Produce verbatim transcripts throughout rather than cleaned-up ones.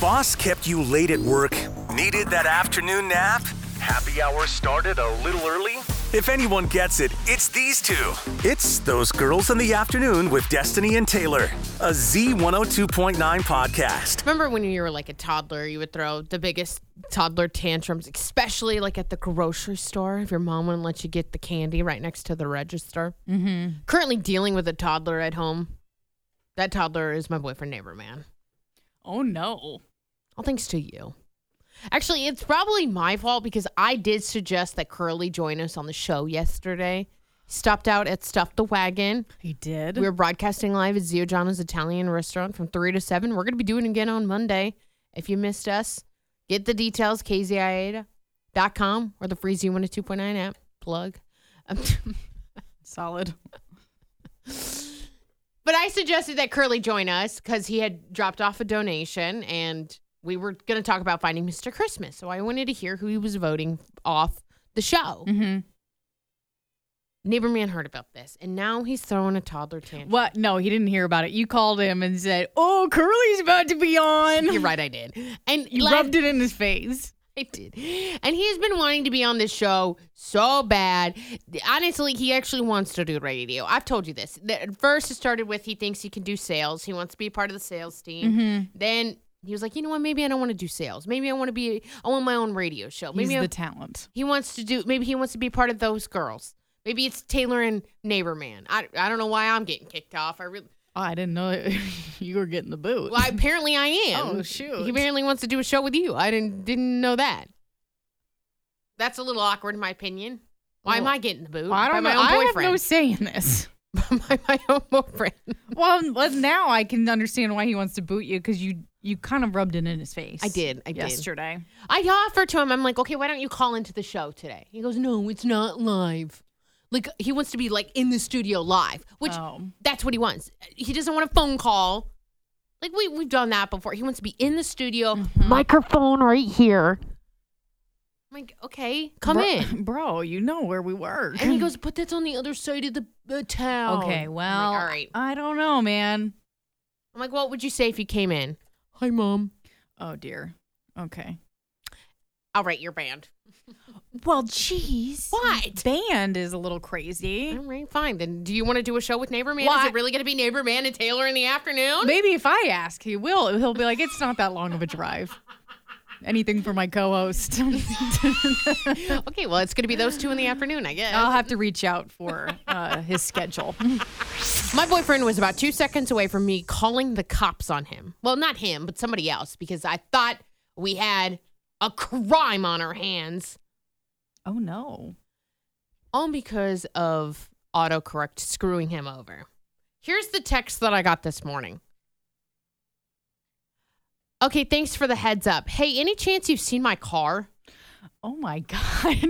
boss kept you late at work? Needed that afternoon nap? Happy hour started a little early? If anyone gets it, it's these two. It's Those Girls in the Afternoon with Destiny and Taylor, a Z one oh two point nine podcast. Remember when you were like a toddler, you would throw the biggest toddler tantrums, especially like at the grocery store, if your mom wouldn't let you get the candy right next to the register? Mm-hmm. Currently dealing with a toddler at home. That toddler is my boyfriend, neighbor man. Oh, no. All thanks to you. Actually, it's probably my fault because I did suggest that Curly join us on the show yesterday. Stopped out at Stuff the Wagon. He did. We were broadcasting live at Zio Giano's Italian restaurant from three to seven. We're going to be doing it again on Monday. If you missed us, get the details, K Z I A dot com or the free Z one oh two point nine app. Plug. Solid. But I suggested that Curly join us because he had dropped off a donation and we were going to talk about finding Mister Christmas. So I wanted to hear who he was voting off the show. Mm-hmm. Neighbor man heard about this, and now he's throwing a toddler tantrum. What? No, he didn't hear about it. You called him and said, oh, Curly's about to be on. You're right, I did. And you last- rubbed it in his face. I did. And he's been wanting to be on this show so bad. Honestly, he actually wants to do radio. I've told you this. At first, it started with he thinks he can do sales. He wants to be a part of the sales team. Mm-hmm. Then he was like, you know what? Maybe I don't want to do sales. Maybe I want to be, I want my own radio show. Maybe He's I, the talent. He wants to do, maybe he wants to be part of Those Girls. Maybe it's Taylor and Neighbor Man. I, I don't know why I'm getting kicked off. I really. Oh, I didn't know you were getting the boot. Well, apparently I am. Oh, shoot. He apparently wants to do a show with you. I didn't didn't know that. That's a little awkward in my opinion. Why well, am I getting the boot? Well, I don't By know. my own I boyfriend. have no say in this. By my own boyfriend. well, well, now I can understand why he wants to boot you because you you kind of rubbed it in his face. I did. I did. Yesterday. I offered to him. I'm like, okay, why don't you call into the show today? He goes, no, it's not live. Like he wants to be like in the studio live, which oh. that's what he wants. He doesn't want a phone call. Like we we've done that before. He wants to be in the studio, mm-hmm. microphone right here. I'm like, okay, come bro, in. Bro, you know where we work. And he goes, but that's on the other side of the, the town. Okay, well, like, all right. I don't know, man. I'm like, what would you say if you came in? Hi, Mom. Oh, dear. Okay. I'll write your band. Well, geez. What? Band is a little crazy. All right, fine. Then do you want to do a show with Neighbor Man? Well, is I- it really going to be Neighbor Man and Taylor in the afternoon? Maybe if I ask, he will. He'll be like, it's not that long of a drive. Anything for my co-host. Okay, well, it's going to be those two in the afternoon, I guess. I'll have to reach out for uh, his schedule. My boyfriend was about two seconds away from me calling the cops on him. Well, not him, but somebody else, because I thought we had a crime on our hands. Oh, no. All because of autocorrect screwing him over. Here's the text that I got this morning. Okay, thanks for the heads up. Hey, any chance you've seen my car? Oh, my God.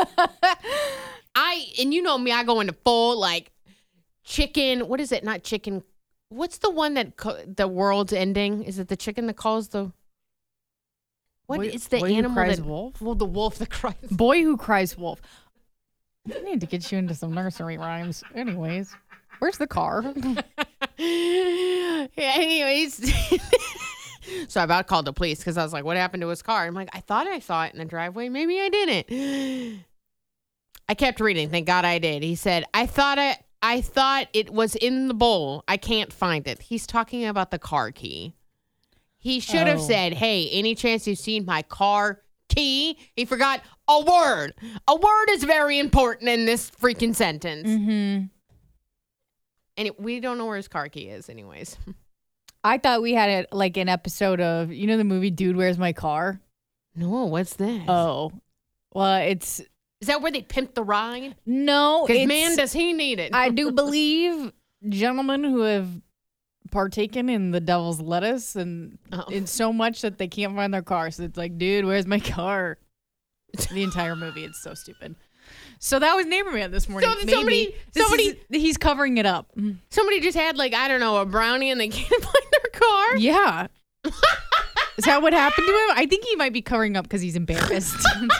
I, and you know me, I go into full, like, chicken, what is it? Not chicken. What's the one that co- the world's ending? Is it the chicken that calls the, what Boy, is the boy animal who cries that, wolf? Well, the wolf that cries. Boy who cries wolf. I need to get you into some nursery rhymes. Anyways, where's the car? Yeah, anyways. So I about called the police because I was like, what happened to his car? I'm like, I thought I saw it in the driveway. Maybe I didn't. I kept reading. Thank God I did. He said, I thought I, I thought it was in the bowl. I can't find it. He's talking about the car key. He should have Oh. said, hey, any chance you've seen my car key? He forgot a word. A word is very important in this freaking sentence. Mm-hmm. And it, we don't know where his car key is anyways. I thought we had it like an episode of, you know, the movie Dude, Where's My Car? No, what's this? Oh, well, it's Is that where they pimp the ride? no. Because it's- man, does he need it. I do believe gentlemen who have partaken in the devil's lettuce and Oh. in so much that they can't find their car. So it's like, dude, where's my car? The entire movie. It's so stupid. So that was Neighbor Man this morning. So Maybe. somebody- This somebody- is- he's covering it up. Somebody just had like, I don't know, a brownie and they can't find their car. Yeah. Is that what happened to him? I think he might be covering up because he's embarrassed.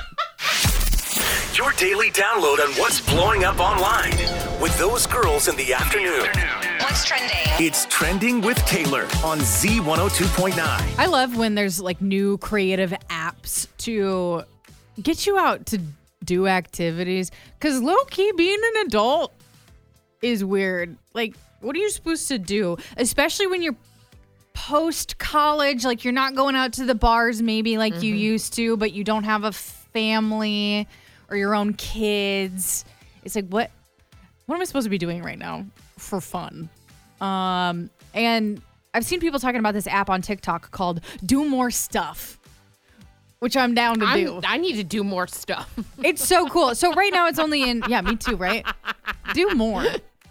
Your daily download on what's blowing up online with Those Girls in the Afternoon. What's What's trending? It's Trending with Taylor on Z one oh two point nine. I love when there's like new creative apps to get you out to do activities. Because low key, being an adult is weird. Like, what are you supposed to do? Especially when you're post college, like you're not going out to the bars maybe like mm-hmm. you used to, but you don't have a family or your own kids. It's like, what what am I supposed to be doing right now for fun? Um, and I've seen people talking about this app on TikTok called Do More Stuff, which I'm down to I'm, do. I need to do more stuff. It's so cool. So right now it's only in, yeah, me too, right? Do more.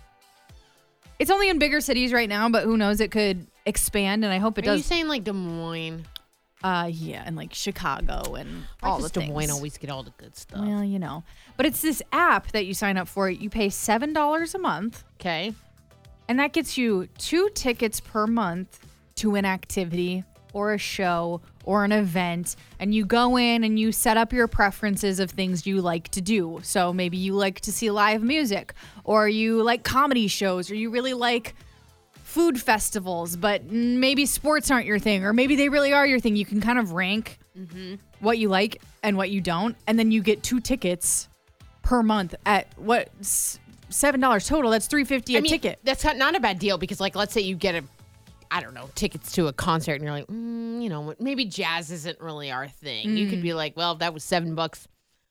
It's only in bigger cities right now, but who knows? It could expand, and I hope it Are does. you saying like Des Moines? Uh, yeah, and like Chicago and Why all the does things. Des Moines always get all the good stuff? Well, you know. But it's this app that you sign up for. You pay seven dollars a month, Okay. and that gets you two tickets per month to an activity or a show or an event. And you go in and you set up your preferences of things you like to do. So maybe you like to see live music, or you like comedy shows, or you really like food festivals, but maybe sports aren't your thing, or maybe they really are your thing. You can kind of rank mm-hmm. what you like and what you don't, and then you get two tickets per month at what seven dollars total. That's three fifty a I mean, ticket. That's not, not a bad deal because, like, let's say you get a, I don't know, tickets to a concert, and you're like, mm, you know, maybe jazz isn't really our thing. Mm. You could be like, well, that was seven bucks.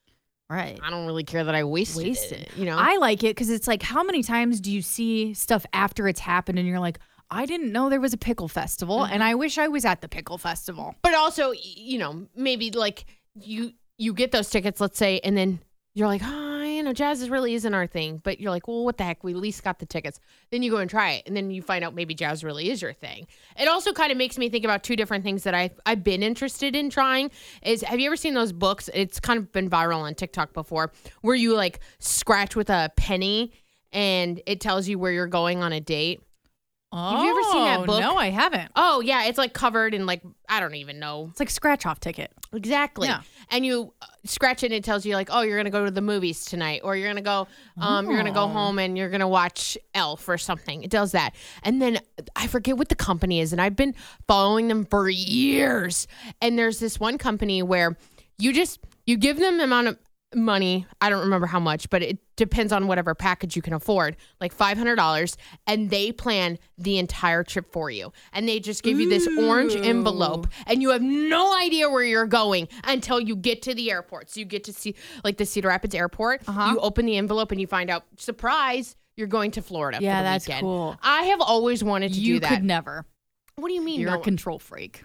Right. I don't really care that I wasted, Wasted. it. You know, I like it because it's like, how many times do you see stuff after it's happened and you're like, I didn't know there was a pickle festival, mm-hmm. and I wish I was at the pickle festival. But also, you know, maybe like you you get those tickets, let's say, and then you're like, oh, you know, jazz really isn't our thing. But you're like, well, what the heck? We at least got the tickets. Then you go and try it, and then you find out maybe jazz really is your thing. It also kind of makes me think about two different things that I've, I've been interested in trying. Is have you ever seen those books? It's kind of been viral on TikTok before, where you like scratch with a penny, and it tells you where you're going on a date. Oh, have you ever seen that book? No, I haven't. Oh, yeah. It's like covered in like, I don't even know. It's like scratch off ticket. Exactly. Yeah. And you uh, scratch it and it tells you like, oh, you're going to go to the movies tonight, or you're going to go, um, oh. you're going to go home and you're going to watch Elf or something. It does that. And then I forget what the company is, and I've been following them for years. And there's this one company where you just, you give them the amount of money. I don't remember how much, but it depends on whatever package you can afford, like five hundred dollars, and they plan the entire trip for you. And they just give you this orange envelope, and you have no idea where you're going until you get to the airport. So you get to see like the Cedar Rapids airport. Uh-huh. You open the envelope and you find out, surprise, you're going to Florida Yeah, for the that's weekend. cool. I have always wanted to You do that. could never. What do you mean? You're no? a control freak.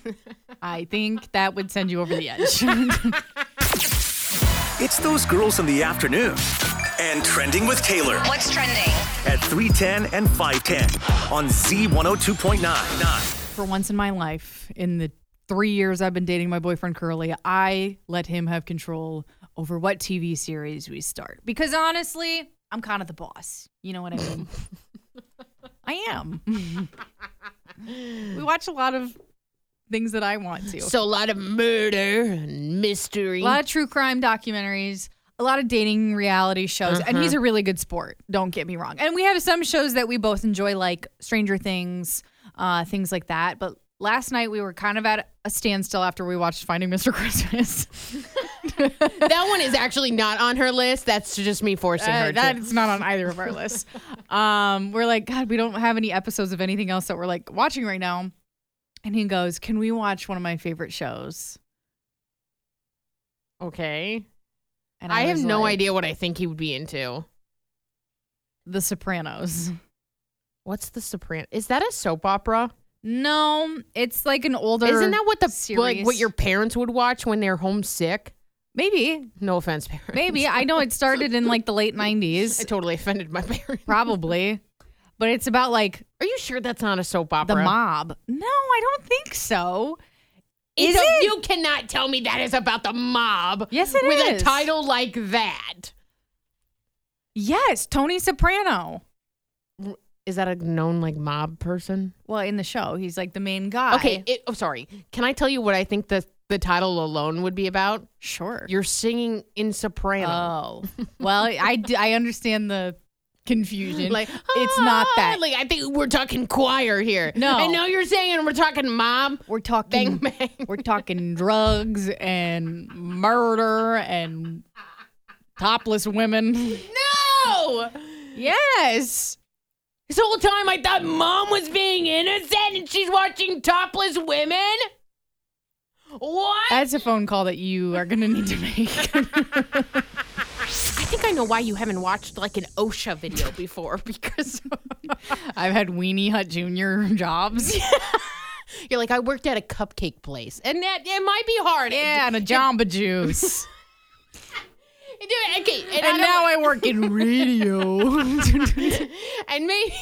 I think that would send you over the edge. It's those girls in the afternoon. And Trending with Taylor What's trending? at three ten and five ten on Z one oh two point nine. For once in my life, in the three years I've been dating my boyfriend Curly, I let him have control over what T V series we start. Because honestly, I'm kind of the boss. You know what I mean? I am. We watch a lot of things that I want to. So a lot of murder and mystery. A lot of true crime documentaries, a lot of dating reality shows, Uh-huh. and he's a really good sport. Don't get me wrong. And we have some shows that we both enjoy, like Stranger Things, uh, things like that. But last night we were kind of at a standstill after we watched Finding Mister Christmas. That one is actually not on her list. That's just me forcing Uh, her to. that's not on either of our lists. Um, we're like, God, we don't have any episodes of anything else that we're like watching right now. And he goes, can we watch one of my favorite shows? Okay. And I, have was no like, idea what I think he would be into. The Sopranos. What's the Sopranos? Is that a soap opera? No, it's like an older Isn't that what the series. like what your parents would watch when they're homesick? Maybe. No offense, parents. Maybe. I know it started in like the late nineties. I totally offended my parents. Probably. But it's about like Are you sure that's not a soap the opera? mob. No, I don't think so. Is Is it? it? You cannot tell me that is about the mob. Yes, it with is. a title like that. Yes, Tony Soprano. Is that a known like mob person? Well, in the show, he's like the main guy. Okay. It, oh, sorry. Can I tell you what I think the the title alone would be about? Sure. You're singing in soprano. Oh. Well, I, d- I understand the confusion. Like, it's not ah, that. Like, I think we're talking choir here. No. I know you're saying we're talking mom. We're talking Bang, bang. We're talking drugs and murder and topless women. No! Yes. This whole time I thought mom was being innocent and she's watching topless women? What? That's a phone call that you are going to need to make. I think I know why you haven't watched like an OSHA video before because I've had Weenie Hut Junior jobs. you're like, I worked at a cupcake place. And that it might be hard. Yeah, and a Jamba Juice. Okay, and, And I now don't- I work in radio. and maybe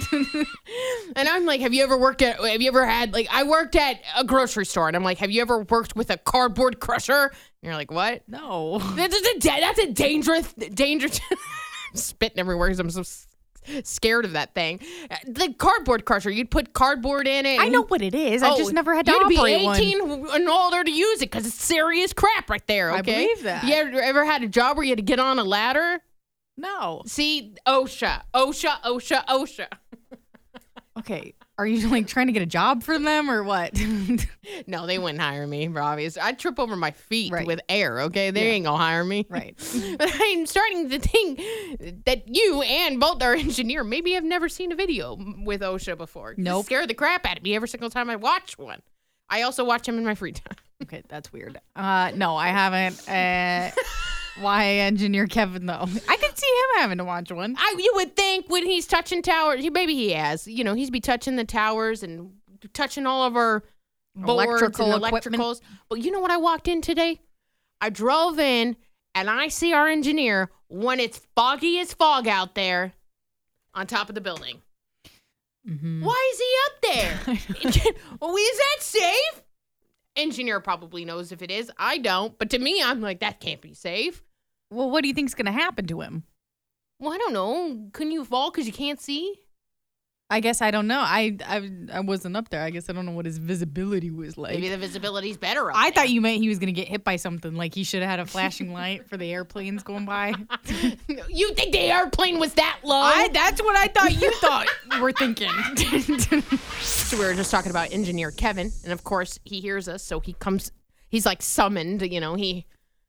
and I'm like, have you ever worked at have you ever had like I worked at a grocery store and I'm like, have you ever worked with a cardboard crusher? And you're like, what? No. That's a da- that's a dangerous dangerous I'm spitting everywhere because I'm so s- scared of that thing. The cardboard crusher, you'd put cardboard in it. I and- know what it is. I just Oh, never had to you had to operate be one. eighteen and older to use it because it's serious crap right there. I Okay, believe that. You ever, ever had a job where you had to get on a ladder? No. See, OSHA, OSHA, OSHA, OSHA. Okay. Are you like trying to get a job for them or what? No, they wouldn't hire me for obvious. I'd trip over my feet Right. with air. Okay, they Yeah. ain't gonna hire me. Right. But I'm starting to think that you and both our engineer maybe have never seen a video with OSHA before. It Nope. scare the crap out of me every single time I watch one. I also watch them in my free time. Okay, that's weird. Uh, no, I haven't. Uh, why engineer Kevin though? I could see him having to watch one. I you would think when he's touching towers, he, maybe he has. You know, he's be touching the towers and touching all of our boards Electrical and equipment. electricals. But you know what I walked in today? I drove in and I see our engineer when it's foggy as fog out there on top of the building. Mm-hmm. Why is he up there? Oh, is that safe? Engineer probably knows if it is. I don't. But to me, I'm like, that can't be safe. Well, what do you think's gonna happen to him? Well, I don't know. Couldn't you fall because you can't see? I guess I don't know. I, I I wasn't up there. I guess I don't know what his visibility was like. Maybe the visibility's better up I there. thought you meant he was gonna get hit by something. Like he should have had a flashing light for the airplanes going by. You think the airplane was that low? I that's what I thought you thought you were thinking. So we were just talking about engineer Kevin, and of course he hears us, so he comes. He's like summoned, you know. He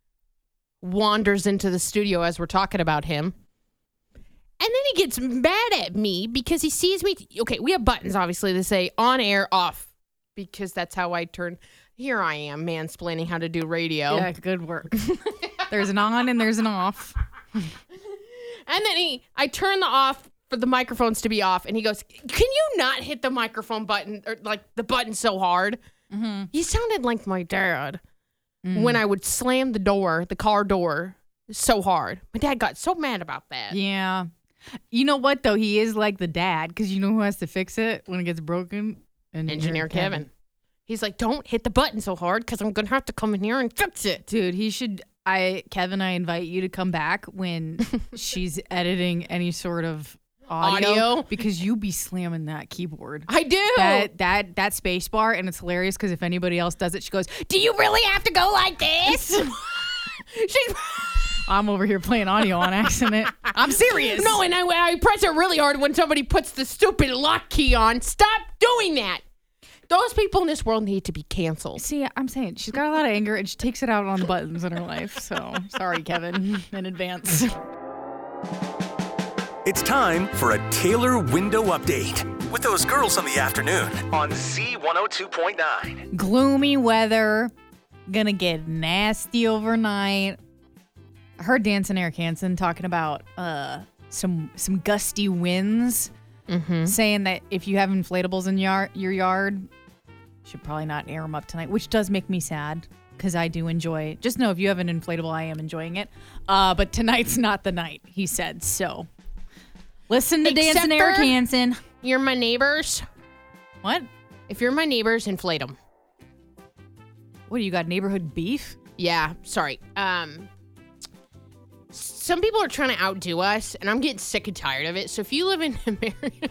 wanders into the studio as we're talking about him, and then he gets mad at me because he sees me. Okay, we have buttons obviously that say on air, off, because that's how I turn. Here I am mansplaining how to do radio. Yeah, good work. There's an on and there's an off. And then he, I turn the off for the microphones to be off, and he goes, "Can you not hit the microphone button or like the button so hard?" Mm-hmm. He sounded like my dad when I would slam the door, the car door, so hard. My dad got so mad about that. Yeah. You know what though? He is like the dad because you know who has to fix it when it gets broken? Engineer Kevin. He's like, "Don't hit the button so hard because I'm gonna have to come in here and fix it." Dude, he should. I Kevin, I invite you to come back when she's editing any sort of audio, Audio? because you be slamming that keyboard. I do. That that that space bar, and it's hilarious because if anybody else does it, she goes, "Do you really have to go like this?" She's I'm over here playing audio on accident. I'm serious. no, and I, I press it really hard when somebody puts the stupid lock key on. Stop doing that. Those people in this world need to be canceled. See, I'm saying she's got a lot of anger and she takes it out on the buttons in her life. So sorry, Kevin, in advance. It's time for a Taylor window update with those girls in the afternoon on Z one oh two point nine. Gloomy weather, gonna get nasty overnight. I heard Dance and Eric Hansen talking about uh, some some gusty winds, Mm-hmm. saying that if you have inflatables in yard, your yard, you should probably not air them up tonight, which does make me sad because I do enjoy. Just know if you have an inflatable, I am enjoying it. Uh, but tonight's not the night, he said. So listen to Dance Except and Eric for- Hansen. You're my neighbors. What? If you're my neighbors, inflate them. What do you got? Neighborhood beef? Yeah, sorry. Um, some people are trying to outdo us, and I'm getting sick and tired of it. So if you live in Marion,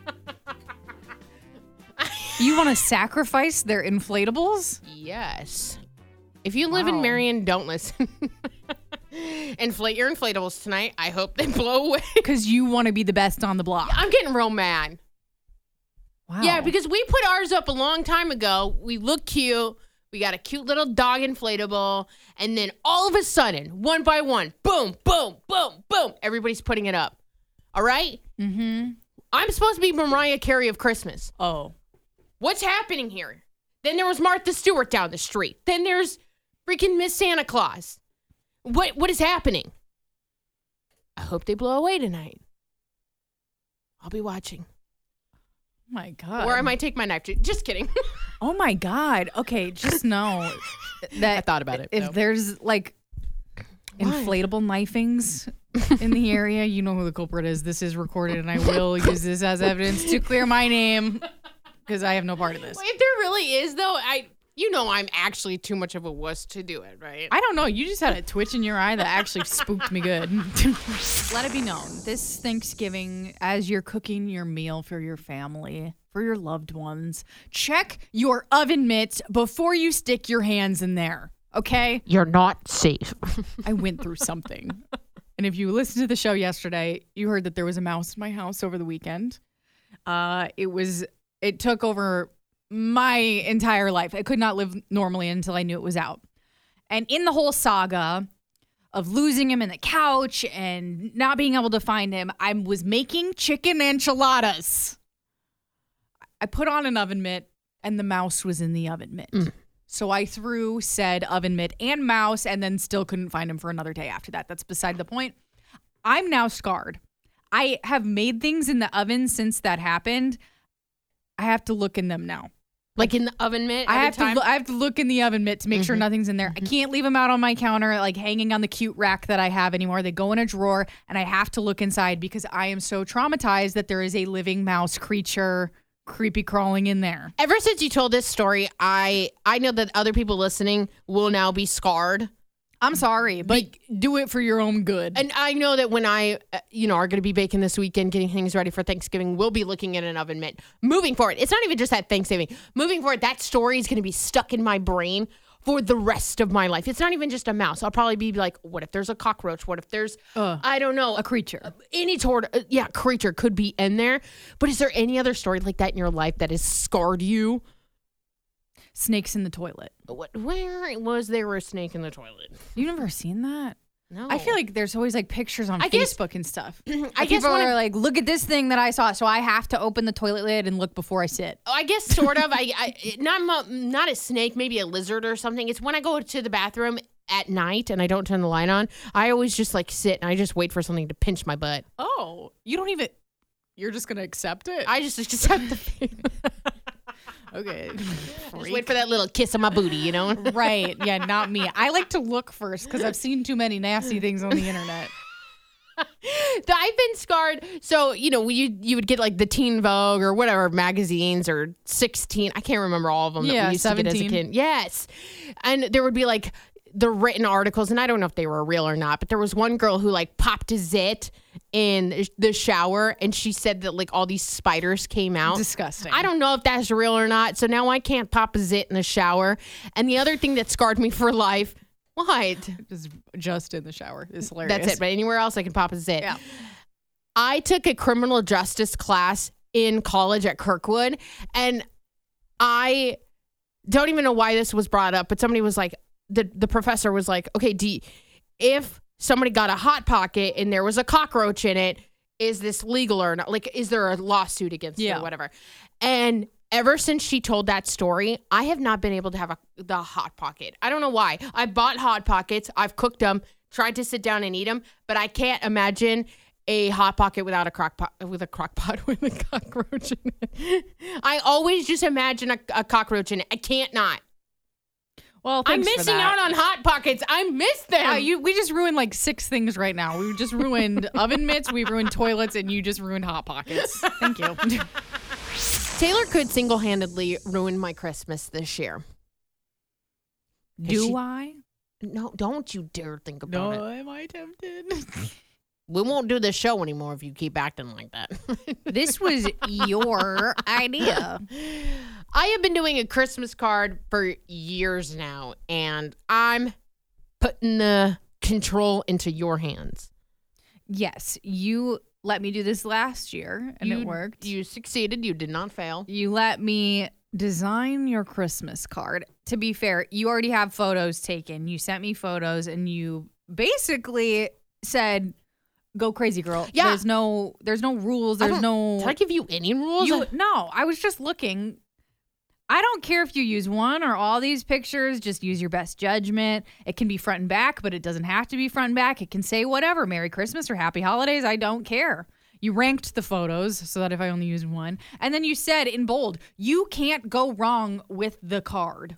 You want to sacrifice their inflatables? yes. If you live in Wow. Marion, don't listen. Inflate your inflatables tonight. I hope they blow away. Because you want to be the best on the block. I'm getting real mad. Wow. Yeah, because we put ours up a long time ago. We look cute. We got a cute little dog inflatable. And then all of a sudden, one by one, boom, boom, boom, boom. Everybody's putting it up. All right? Mm-hmm. I'm supposed to be Mariah Carey of Christmas. Oh. What's happening here? Then there was Martha Stewart down the street. Then there's freaking Miss Santa Claus. What What is happening? I hope they blow away tonight. I'll be watching. Oh my God. Or I might take my knife. To, just kidding. Oh my God. Okay, just know that I thought about it, If though. there's like inflatable knifings in the area, you know who the culprit is. This is recorded, and I will use this as evidence to clear my name because I have no part of this. If there really is, though, I you know I'm actually too much of a wuss to do it, right? I don't know. You just had a twitch in your eye that actually spooked me good. Let it be known, this Thanksgiving, as you're cooking your meal for your family, for your loved ones, check your oven mitts before you stick your hands in there, okay? You're not safe. I went through something. And if you listened to the show yesterday, you heard that there was a mouse in my house over the weekend. Uh, it was, it took over my entire life. I could not live normally until I knew it was out. And in the whole saga of losing him in the couch and not being able to find him, I was making chicken enchiladas. I put on an oven mitt and the mouse was in the oven mitt. Mm. So I threw said oven mitt and mouse and then still couldn't find him for another day after that. That's beside the point. I'm now scarred. I have made things in the oven since that happened. I have to look in them now. Like in the oven mitt? I every have time? to. Lo- I have to look in the oven mitt to make mm-hmm. sure nothing's in there. Mm-hmm. I can't leave them out on my counter, like hanging on the cute rack that I have anymore. They go in a drawer, and I have to look inside because I am so traumatized that there is a living mouse creature creepy crawling in there. Ever since you told this story, I I know that other people listening will now be scarred. I'm sorry, but Be- do it for your own good. And I know that when I, uh, you know, are going to be baking this weekend, getting things ready for Thanksgiving, we'll be looking at an oven mitt. Moving forward, it's not even just that Thanksgiving. Moving forward, that story is going to be stuck in my brain for the rest of my life. It's not even just a mouse. I'll probably be like, what if there's a cockroach? What if there's, uh, I don't know. A creature. Uh, any sort of, uh, yeah, creature could be in there. But is there any other story like that in your life that has scarred you? Snakes in the toilet. What? Where was there a snake in the toilet? You never seen that? No. I feel like there's always like pictures on I Facebook guess, and stuff. I like guess people are I, like, look at this thing that I saw. So I have to open the toilet lid and look before I sit. I guess sort of. I, I not not a snake, maybe a lizard or something. It's when I go to the bathroom at night and I don't turn the light on. I always just like sit and I just wait for something to pinch my butt. Oh, you don't even. You're just gonna accept it. I just accept the. Okay. Just wait for that little kiss on my booty, you know? Right. Yeah, not me. I like to look first because I've seen too many nasty things on the internet. I've been scarred. So, you know, you you would get like the Teen Vogue or whatever magazines or sixteen. I can't remember all of them that yeah, we used seventeen. to get as a kid. Yes. And there would be like the written articles, and I don't know if they were real or not, but there was one girl who like popped a zit in the shower and she said that like all these spiders came out. Disgusting. I don't know if that's real or not. So now I can't pop a zit in the shower. And the other thing that scarred me for life, what? Just, just in the shower. It's hilarious. That's it. But anywhere else I can pop a zit. Yeah. I took a criminal justice class in college at Kirkwood, and I don't even know why this was brought up, but somebody was like, the, the professor was like, okay, do you, if somebody got a Hot Pocket and there was a cockroach in it, is this legal or not? Like, is there a lawsuit against yeah. it or whatever? And ever since she told that story, I have not been able to have a, the Hot Pocket. I don't know why. I bought Hot Pockets. I've cooked them, tried to sit down and eat them, but I can't imagine a Hot Pocket without a crock pot, with a crock pot with a cockroach in it. I always just imagine a, a cockroach in it. I can't not. Well, I'm thanks for missing that. out on Hot Pockets. I miss them. Yeah, you, we just ruined like six things right now. We just ruined oven mitts, we ruined toilets, and you just ruined Hot Pockets. Thank you. Taylor could single-handedly ruin my Christmas this year. Do she, I? No, don't you dare think about no, it. am I tempted? We won't do this show anymore if you keep acting like that. This was your idea. I have been doing a Christmas card for years now, and I'm putting the control into your hands. Yes, you let me do this last year, and you, it worked. You succeeded. You did not fail. You let me design your Christmas card. To be fair, you already have photos taken. You sent me photos, and you basically said, "Go crazy, girl." Yeah. There's no, there's no rules. There's no. Did I give you any rules? You, no, I was just looking. I don't care if you use one or all these pictures. Just use your best judgment. It can be front and back, but it doesn't have to be front and back. It can say whatever, Merry Christmas or Happy Holidays. I don't care. You ranked the photos so that if I only use one. And then you said in bold, you can't go wrong with the card.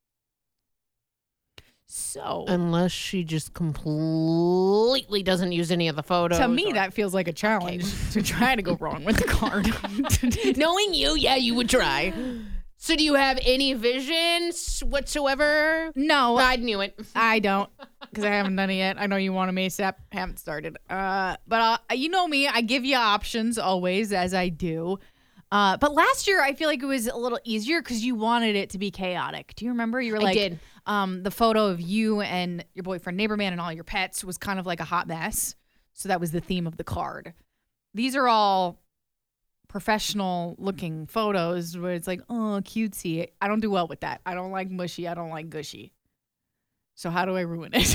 So Unless she just completely doesn't use any of the photos. to me, or- that feels like a challenge to try to go wrong with the card. Knowing you, yeah, you would try. So do you have any visions whatsoever? No, I knew it. I don't, because I haven't done it yet. I know you want them ASAP. Haven't started. Uh, but uh, you know me. I give you options always, as I do. Uh, but last year, I feel like it was a little easier because you wanted it to be chaotic. Do you remember? You were I like, did. Um, the photo of you and your boyfriend, Neighborman, and all your pets was kind of like a hot mess. So that was the theme of the card. These are all professional looking photos where it's like, oh, cutesy. I don't do well with that. I don't like mushy. I don't like gushy. So how do I ruin it?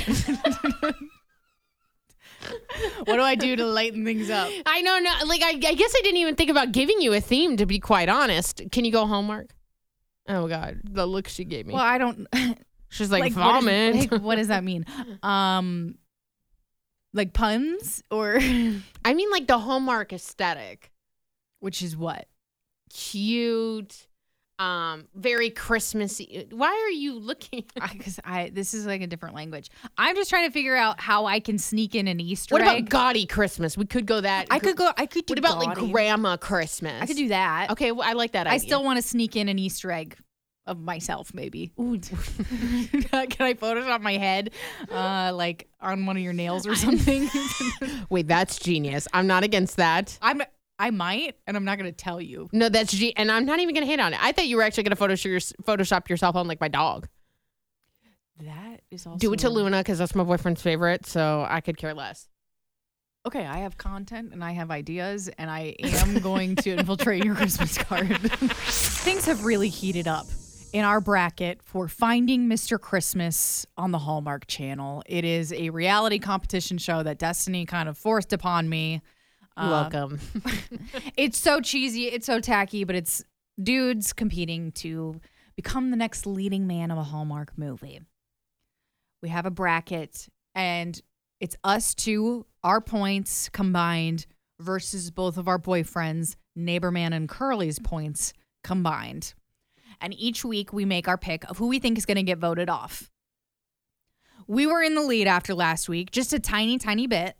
What do I do to lighten things up? I don't know. Like, I, I guess I didn't even think about giving you a theme, to be quite honest. Can you go Hallmark? Oh, God. The look she gave me. Well, I don't. She's like, like, vomit. What, is, like, what does that mean? Um, like puns or I mean, like, the Hallmark aesthetic. which is what? Cute. Um, very Christmassy. Why are you looking? Because I, I this is like a different language. I'm just trying to figure out how I can sneak in an Easter What egg. about gaudy Christmas? We could go that. I could go. I could do. What about gaudy. like grandma Christmas? I could do that. Okay, well, I like that I idea. still want to sneak in an Easter egg of myself, maybe. Ooh. Can I Photoshop my head, uh, like on one of your nails or something? Wait, that's genius. I'm not against that. I'm. I might, and I'm not going to tell you. No, that's ge- and I'm not even gonna hate on it. I thought you were actually gonna Photoshop, your, Photoshop yourself on like my dog. That is also Do it to Luna because that's my boyfriend's favorite. So I could care less. Okay, I have content and I have ideas, and I am going to infiltrate your Christmas card. Things have really heated up in our bracket for Finding Mister Christmas on the Hallmark Channel. It is a reality competition show that Destiny kind of forced upon me. You're welcome. It's so cheesy, it's so tacky, but it's dudes competing to become the next leading man of a Hallmark movie. We have a bracket, and it's us two, our points combined, versus both of our boyfriends, Neighborman and Curly's points combined. And each week we make our pick of who we think is going to get voted off. We were in the lead after last week, just a tiny, tiny bit.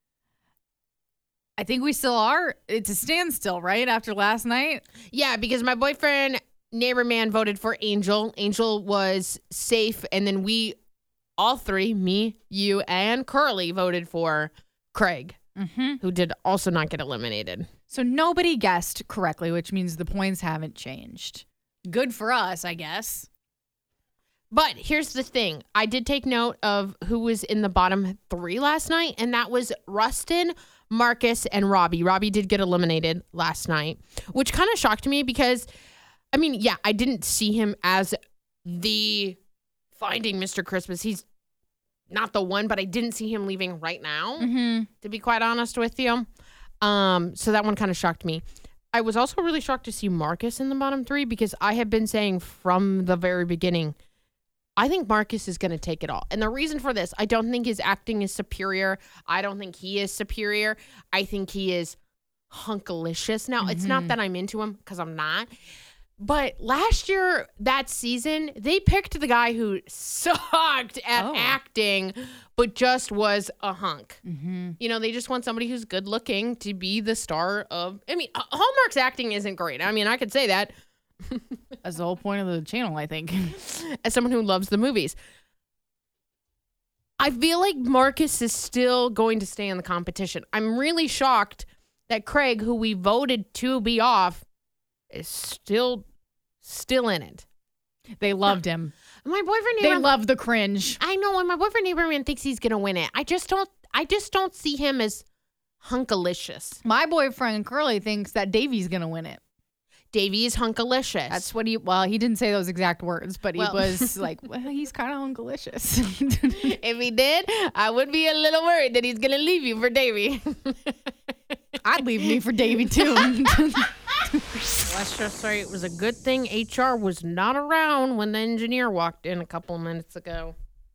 I think we still are. It's a standstill, right? After last night? Yeah, because my boyfriend, neighbor man, voted for Angel. Angel was safe. And then we, all three, me, you, and Curly, voted for Craig, Mm-hmm. who did also not get eliminated. So nobody guessed correctly, which means the points haven't changed. Good for us, I guess. But here's the thing. I did take note of who was in the bottom three last night, and that was Rustin, Marcus, and Robbie. Robbie did get eliminated last night, which kind of shocked me because, I mean, yeah, I didn't see him as the Finding Mister Christmas. He's not the one, but I didn't see him leaving right now, Mm-hmm. to be quite honest with you. Um, so that one kind of shocked me. I was also really shocked to see Marcus in the bottom three because I have been saying from the very beginning, I think Marcus is going to take it all. And the reason for this, I don't think his acting is superior. I don't think he is superior. I think he is hunkalicious. Now, mm-hmm. It's not that I'm into him because I'm not. But last year, that season, they picked the guy who sucked at Oh. acting, but just was a hunk. Mm-hmm. You know, they just want somebody who's good looking to be the star of, I mean, Hallmark's acting isn't great. I mean, I could say that. That's the whole point of the channel, I think. As someone who loves the movies. I feel like Marcus is still going to stay in the competition. I'm really shocked that Craig, who we voted to be off, is still still in it. They loved him. My boyfriend They Abraham, love the cringe. I know, and my boyfriend Abraham thinks he's gonna win it. I just don't. I just don't see him as hunkalicious. My boyfriend Curly thinks that Davey's gonna win it. Davey is hunkalicious. That's what he. Well, he didn't say those exact words, but he Well- was like, "Well, he's kind of hunkalicious." If he did, I would be a little worried that he's gonna leave you for Davey. I'd leave me for Davey too. Let's just say it was a good thing H R was not around when the engineer walked in a couple minutes ago.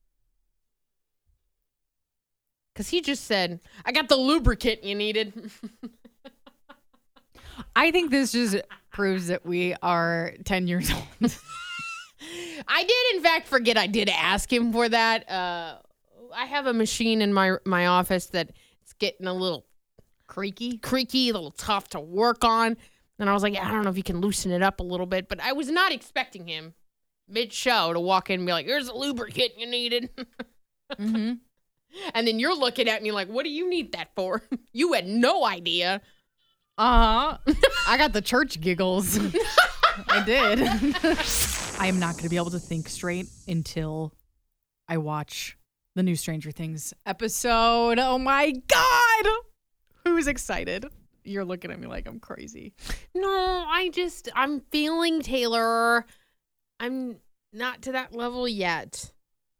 Because he just said, I got the lubricant you needed. I think this just proves that we are ten years old. I did, in fact, forget I did ask him for that. Uh, I have a machine in my my office that it's getting a little Creaky. creaky, a little tough to work on. And I was like, I don't know if you can loosen it up a little bit. But I was not expecting him mid-show to walk in and be like, here's the lubricant you needed. Mm-hmm. And then you're looking at me like, what do you need that for? You had no idea. Uh huh. I got the church giggles. I did. I am not going to be able to think straight until I watch the new Stranger Things episode. Oh my God. Who's excited? You're looking at me like I'm crazy. No, I just, I'm feeling Taylor. I'm not to that level yet.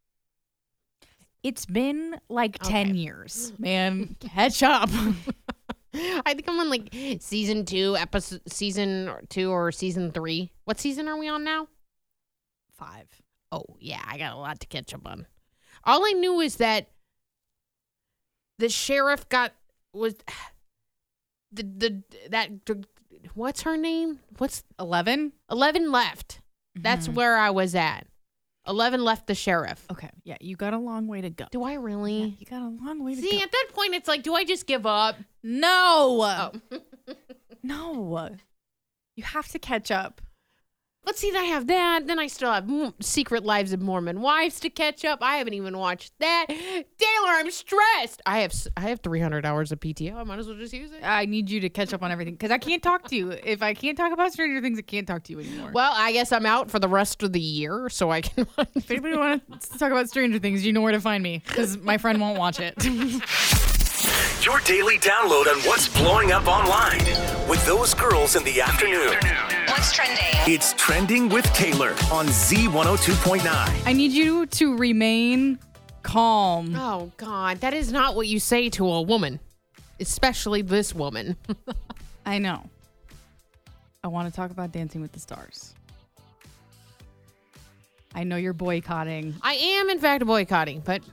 It's been like Okay. ten years, man. Catch up. I think I'm on like season two, episode, season two or season three. What season are we on now? Five. Oh, yeah, I got a lot to catch up on. All I knew is that the sheriff got, was, the, the, that, what's her name? What's, eleven? eleven left. That's where I was at. eleven left the sheriff. Okay. Yeah, you got a long way to go. Do I really? Yeah, you got a long way to See, go. at that point, it's like, do I just give up? No. Oh. No. You have to catch up. Let's see, I have that. Then I still have M- Secret Lives of Mormon Wives to catch up. I haven't even watched that. Taylor, I'm stressed. I have s- I have three hundred hours of P T O. I might as well just use it. I need you to catch up on everything because I can't talk to you. If I can't talk about Stranger Things, I can't talk to you anymore. Well, I guess I'm out for the rest of the year, so I can. If anybody wants to talk about Stranger Things, you know where to find me because my friend won't watch it. Your daily download on what's blowing up online with those girls in the afternoon. What's trending? It's Trending with Taylor on Z one oh two point nine. I need you to remain calm. Oh God, that is not what you say to a woman, especially this woman. I know. I want to talk about Dancing with the Stars. I know you're boycotting. I am, in fact, boycotting, but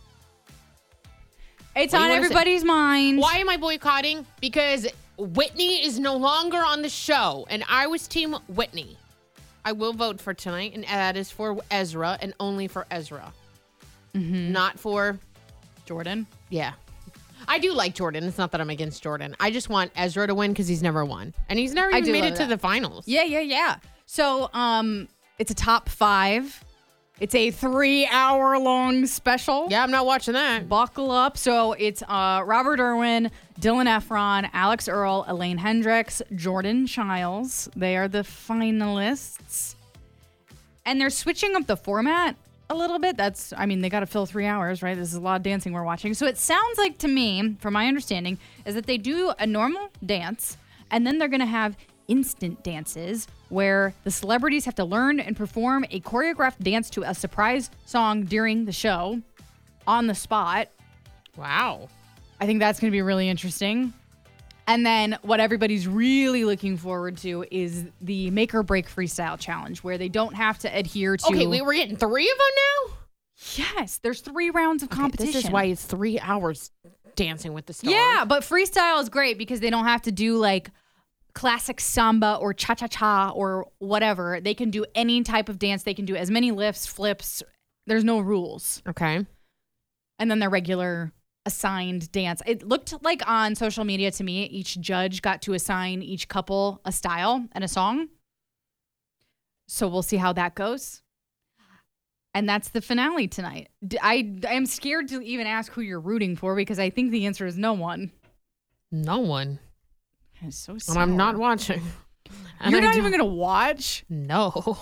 It's What do on you wanna say? everybody's mind. why am I boycotting? Because Whitney is no longer on the show, and I was team Whitney. I will vote for tonight, and that is for Ezra, and only for Ezra. Mm-hmm. Not for, Jordan? yeah. I do like Jordan. It's not that I'm against Jordan. I just want Ezra to win because he's never won. And he's never I even do made love it to that. the finals. Yeah, yeah, yeah. So, um, it's a top five. It's a three-hour-long special. Yeah, I'm not watching that. Buckle up. So it's uh, Robert Irwin, Dylan Efron, Alex Earl, Elaine Hendricks, Jordan Childs. They are the finalists. And they're switching up the format a little bit. That's, I mean, they got to fill three hours, right? This is a lot of dancing we're watching. So it sounds like to me, from my understanding, is that they do a normal dance, and then they're going to have instant dances where the celebrities have to learn and perform a choreographed dance to a surprise song during the show on the spot. Wow. I think that's going to be really interesting. And then what everybody's really looking forward to is the make or break freestyle challenge where they don't have to adhere to. Okay, we were getting three of them now? Yes, there's three rounds of competition. This is why it's three hours dancing with the stars. Yeah, but freestyle is great because they don't have to do like classic samba or cha-cha-cha or whatever. They can do any type of dance. They can do as many lifts, flips. There's no rules. Okay. And then their regular assigned dance. It looked like on social media to me, each judge got to assign each couple a style and a song. So we'll see how that goes. And that's the finale tonight. D- I I am scared to even ask who you're rooting for because I think the answer is no one. No one. It's so And sour. I'm not watching. And You're I not don't- even going to watch? No.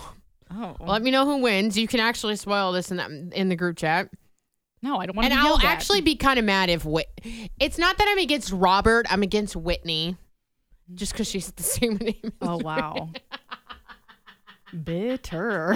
Oh. Let me know who wins. You can actually spoil this in the, in the group chat. No, I don't want to And be I'll yelled at. actually be kind of mad if Whit. It's not that I'm against Robert. I'm against Whitney. Just because she's the same name. Oh, wow. Bitter.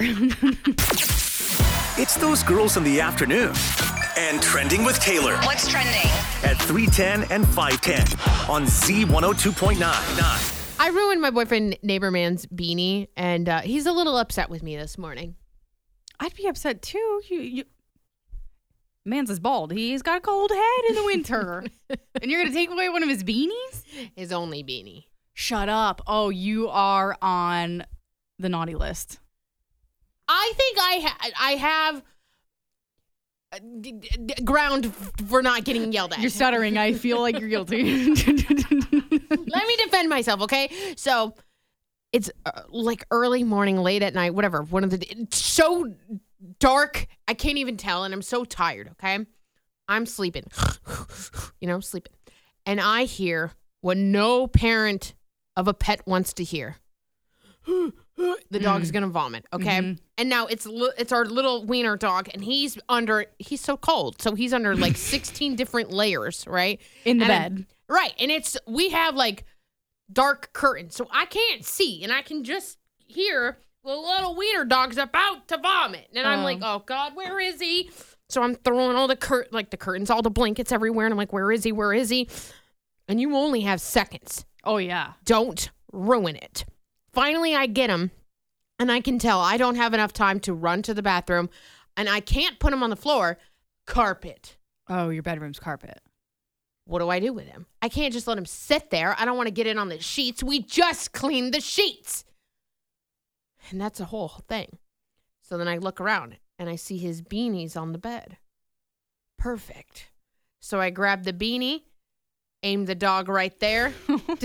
It's those girls in the afternoon. And Trending with Taylor What's trending? at three ten and five ten on Z one oh two point nine. I ruined my boyfriend neighbor man's beanie, and uh, he's a little upset with me this morning. I'd be upset too. You, you, Man's is bald. He's got a cold head in the winter. And you're going to take away one of his beanies? His only beanie. Shut up. Oh, you are on the naughty list. I think I ha- I have uh, d- d- ground for not getting yelled at. You're stuttering. I feel like you're guilty. Let me defend myself, okay? So it's uh, like early morning, late at night, whatever. One of the it's so dark, I can't even tell, and I'm so tired. Okay, I'm sleeping, you know, sleeping, and I hear what no parent of a pet wants to hear. The dog's gonna vomit. Okay, Mhm. and now it's li- it's our little wiener dog, and he's under. He's so cold, so he's under like sixteen different layers, right? In the And I'm- bed. Right. And it's, we have like dark curtains, so I can't see, and I can just hear the little wiener dog's about to vomit. And I'm Oh. like, oh God, where is he? So I'm throwing all the cur- like the curtains, all the blankets everywhere. And I'm like, where is he? Where is he? And you only have seconds. Oh, yeah. Don't ruin it. Finally, I get him, and I can tell I don't have enough time to run to the bathroom, and I can't put him on the floor. Carpet. Oh, your bedroom's carpet. What do I do with him? I can't just let him sit there. I don't want to get in on the sheets. We just cleaned the sheets. And that's a whole thing. So then I look around and I see his beanies on the bed. Perfect. So I grab the beanie, aim the dog right there.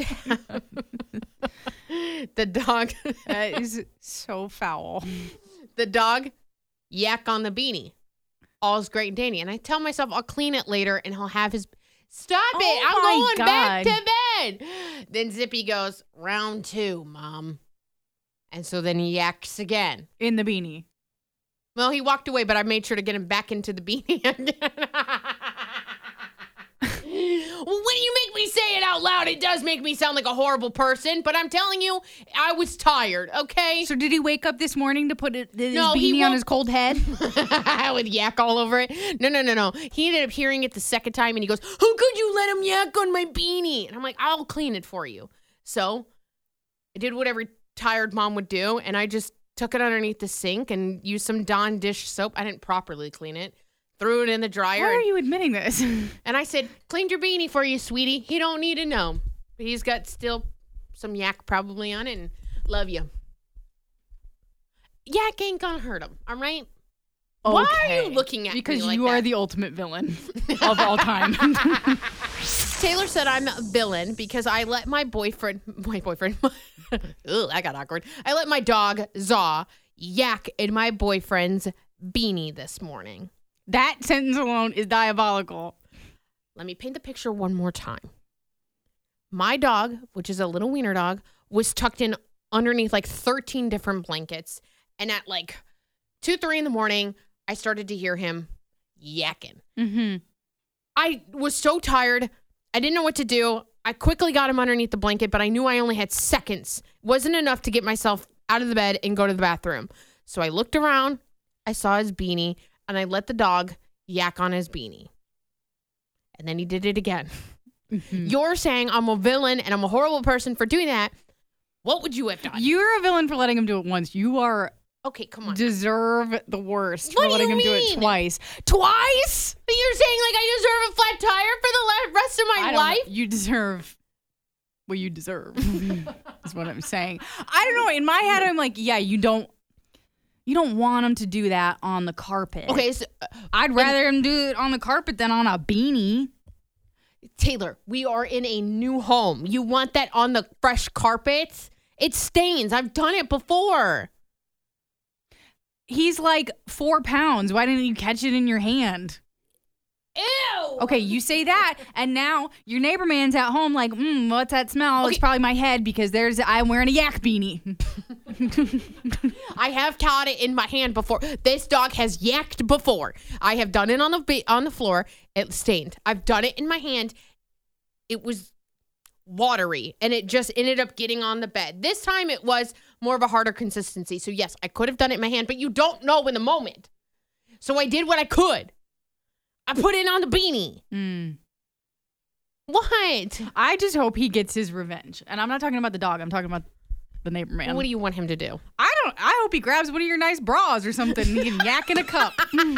The dog, That is so foul. the dog, yak on the beanie. All's great and dandy. And I tell myself I'll clean it later and he'll have his... Stop Oh it. I'm my going back God. to bed. Then Zippy goes, round two, Mom. And so then he yaks again. In the beanie. Well, he walked away, but I made sure to get him back into the beanie again. Well, when you make me say it out loud, it does make me sound like a horrible person. But I'm telling you, I was tired, okay? So did he wake up this morning to put it, his No, he beanie on won't- his cold head? I would yak all over it. No, no, no, no. He ended up hearing it the second time, and he goes, how could you let him yak on my beanie? And I'm like, I'll clean it for you. So I did what every tired mom would do, and I just took it underneath the sink and used some Dawn dish soap. I didn't properly clean it. Threw it in the dryer. Why are you admitting this? And I said, cleaned your beanie for you, sweetie. He don't need to know. But he's got still some yak probably on it, and love you. Yak ain't gonna hurt him, all right? Why are you Okay. looking at Because me like you are that? the ultimate villain of all time. Taylor said I'm a villain because I let my boyfriend, my boyfriend, ugh, that got awkward. I let my dog, Zaw, yak in my boyfriend's beanie this morning. That sentence alone is diabolical. Let me paint the picture one more time. My dog, which is a little wiener dog, was tucked in underneath like thirteen different blankets. And at like two, three in the morning, I started to hear him yakking. Mm-hmm. I was so tired. I didn't know what to do. I quickly got him underneath the blanket, but I knew I only had seconds. Wasn't enough to get myself out of the bed and go to the bathroom. So I looked around. I saw his beanie, and I let the dog yak on his beanie. And then he did it again. Mm-hmm. You're saying I'm a villain and I'm a horrible person for doing that. What would you have done? You're a villain for letting him do it once. You are okay, come on. deserve the worst What for do letting you him do mean? it twice. Twice? You're saying like I deserve a flat tire for the le- rest of I my don't life? know. You deserve what you deserve. Is what I'm saying. I don't know. In my head, I'm like, yeah, you don't. You don't want him to do that on the carpet. Okay, so, uh, I'd rather him do it on the carpet than on a beanie. Taylor, we are in a new home. You want that on the fresh carpets? It stains. I've done it before. He's like four pounds. Why didn't you catch it in your hand? Ew! Okay, you say that, and now your neighbor man's at home like, mm, what's that smell? Okay. It's probably my head because there's I'm wearing a yak beanie. I have caught it in my hand before. This dog has yacked before. I have done it on the be- on the floor. It stained. I've done it in my hand. It was watery, and it just ended up getting on the bed. This time it was more of a harder consistency. So yes, I could have done it in my hand, but you don't know in the moment. So I did what I could. I put it on the beanie. Mm. What? I just hope he gets his revenge. And I'm not talking about the dog. I'm talking about the neighbor man. What do you want him to do? I don't. I hope he grabs one of your nice bras or something and he can yak in a cup.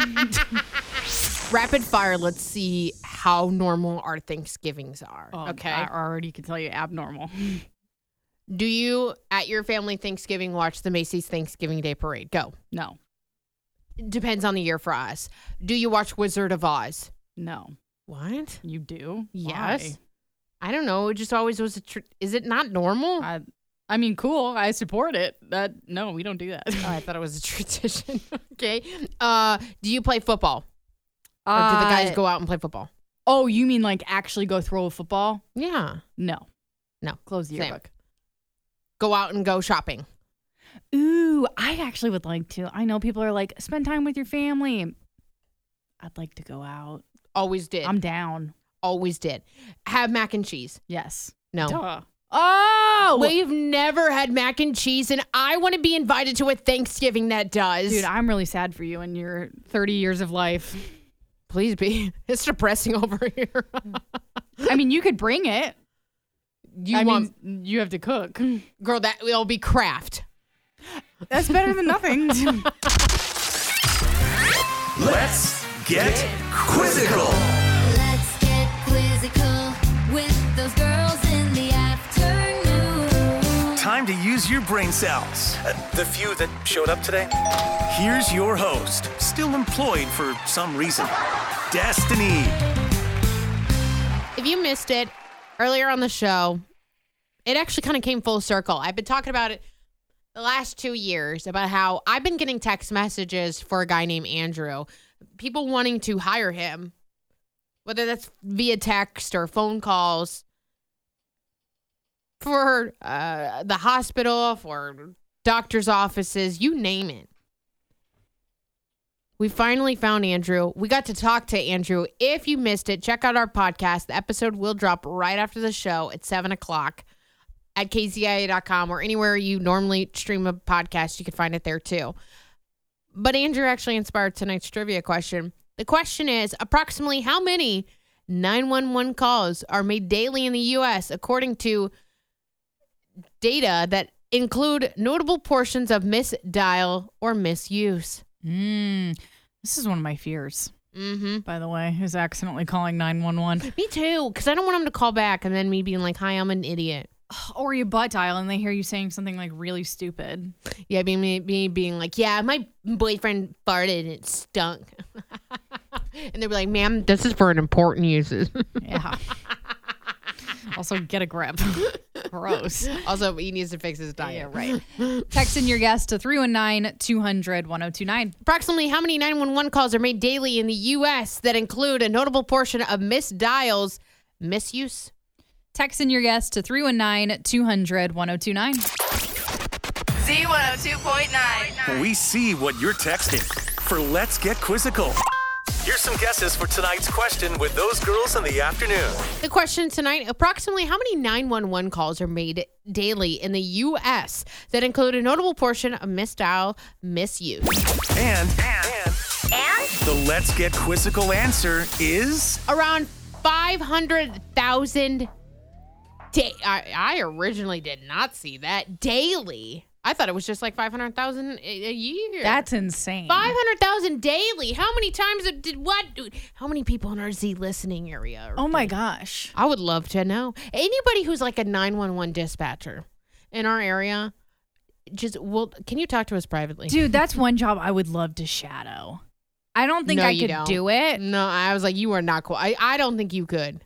Rapid fire. Let's see how normal our Thanksgivings are. Oh, okay. I already can tell you abnormal. Do you, at your family Thanksgiving, watch the Macy's Thanksgiving Day Parade? Go. No. Depends on the year for us. Do you watch Wizard of Oz? No. What? You do? Yes. I don't know. It just always was a. Tr- Is it not normal? Why? I. I mean, cool. I support it. That no, we don't do that. Oh, I thought it was a tradition. Okay. Uh, do you play football? Or do the guys Uh, go out and play football? Oh, you mean like actually go throw a football? Yeah. No. No. Close the Same. yearbook. Go out and go shopping. Ooh, I actually would like to. I know people are like, spend time with your family. I'd like to go out. Always did. I'm down. Always did. Have mac and cheese. Yes. No. Duh. Oh, We've never had mac and cheese, and I want to be invited to a Thanksgiving that does. dude, I'm really sad for you and your thirty years of life. Please be. It's depressing over here. I mean, you could bring it. You I want, mean, you have to cook. girl, that will be craft. That's better than nothing. Let's get quizzical. Let's get quizzical with those girls in the afternoon. Time to use your brain cells. Uh, the few that showed up today. Here's your host, still employed for some reason, Destiny. If you missed it earlier on the show, it actually kind of came full circle. I've been talking about it the last two years about how I've been getting text messages for a guy named Andrew, people wanting to hire him, whether that's via text or phone calls, for uh, the hospital, for doctor's offices, you name it. We finally found Andrew. We got to talk to Andrew. If you missed it, check out our podcast. The episode will drop right after the show at seven o'clock at K Z I A dot com or anywhere you normally stream a podcast. You can find it there too. But Andrew actually inspired tonight's trivia question. The question is, approximately how many nine one one calls are made daily in the U S according to data that include notable portions of misdial or misuse? Mm, this is one of my fears, Mm-hmm. by the way, is accidentally calling nine one one. Me too, because I don't want him to call back and then me being like, hi, I'm an idiot. Or you butt dial and they hear you saying something like really stupid. Yeah, me, me, me being like, yeah, my boyfriend farted and it stunk. And they'd be like, ma'am, this is for an important use. Yeah. Also, get a grip. Gross. Also, he needs to fix his diet. Yeah, right. Text in your guess to three one nine, two hundred, one oh two nine. Approximately how many nine one one calls are made daily in the U S that include a notable portion of misdials, misuse? Text in your guess to three one nine, two hundred, one oh two nine. Z one oh two point nine. We see what you're texting for Let's Get Quizzical. Here's some guesses for tonight's question with those girls in the afternoon. The question tonight, approximately how many nine one one calls are made daily in the U S that include a notable portion of misdial, misuse? And, and, and the Let's Get Quizzical answer is Around five hundred thousand. Da- I, I originally did not see that. Daily. I thought it was just like five hundred thousand a, a year. That's insane. five hundred thousand daily. How many times did what? How many people in our Z listening area? Are Oh my doing- gosh. I would love to know. Anybody who's like a nine one one dispatcher in our area, just well, can you talk to us privately? Dude, that's one job I would love to shadow. I don't think No, I you could don't. do it. No, I was like, you are not cool. I, I don't think you could.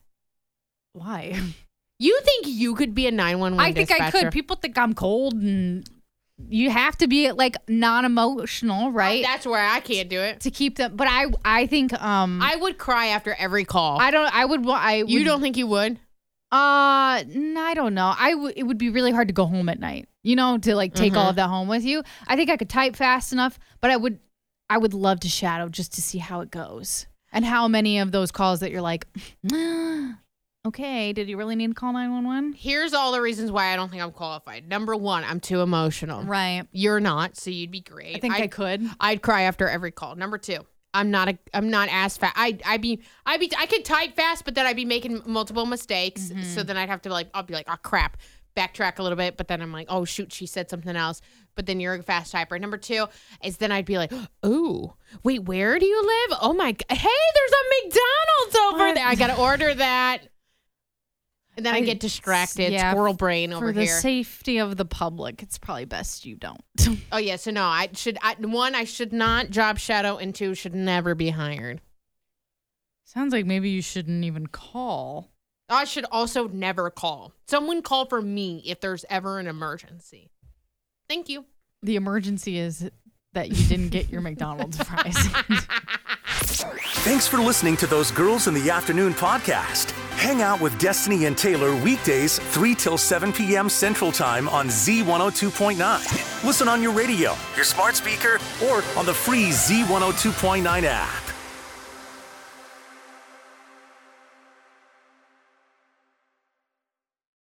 Why? You think you could be a nine one one I think dispatcher? I could. People think I'm cold and you have to be like non-emotional, right? That's where I can't do it. To keep them, but I I think um I would cry after every call. I don't I would wa- I would, you don't think you would? Uh, n- I don't know. I w- it would be really hard to go home at night, you know, to like take all of that home with you. I think I could type fast enough, but I would, I would love to shadow just to see how it goes and how many of those calls that you're like, okay, did you really need to call nine one one? Here's all the reasons why I don't think I'm qualified. Number one, I'm too emotional. Right. You're not, so you'd be great. I think I'd, I could. I'd cry after every call. Number two, I'm not a, I'm not as fast. I, I'd be, I'd be, I could type fast, but then I'd be making multiple mistakes. Mm-hmm. So then I'd have to like, I'll be like, oh crap, backtrack a little bit. But then I'm like, oh shoot, she said something else. But then you're a fast typer. Number two is then I'd be like, oh, wait, where do you live? Oh my, g- hey, there's a McDonald's over What? there. I got to order that. And then I, I- get distracted, yeah, squirrel brain For over the here. safety of the public, it's probably best you don't. Oh yeah, so no, I should. I, one, I should not job shadow, and two, should never be hired. Sounds like maybe you shouldn't even call. I should also never call. Someone call for me if there's ever an emergency. Thank you. The emergency is that you didn't get your McDonald's fries. Thanks for listening to Those Girls in the Afternoon podcast. Hang out with Destiny and Taylor weekdays three till seven p.m. Central Time on Z one oh two point nine. Listen on your radio, your smart speaker, or on the free Z one oh two point nine app.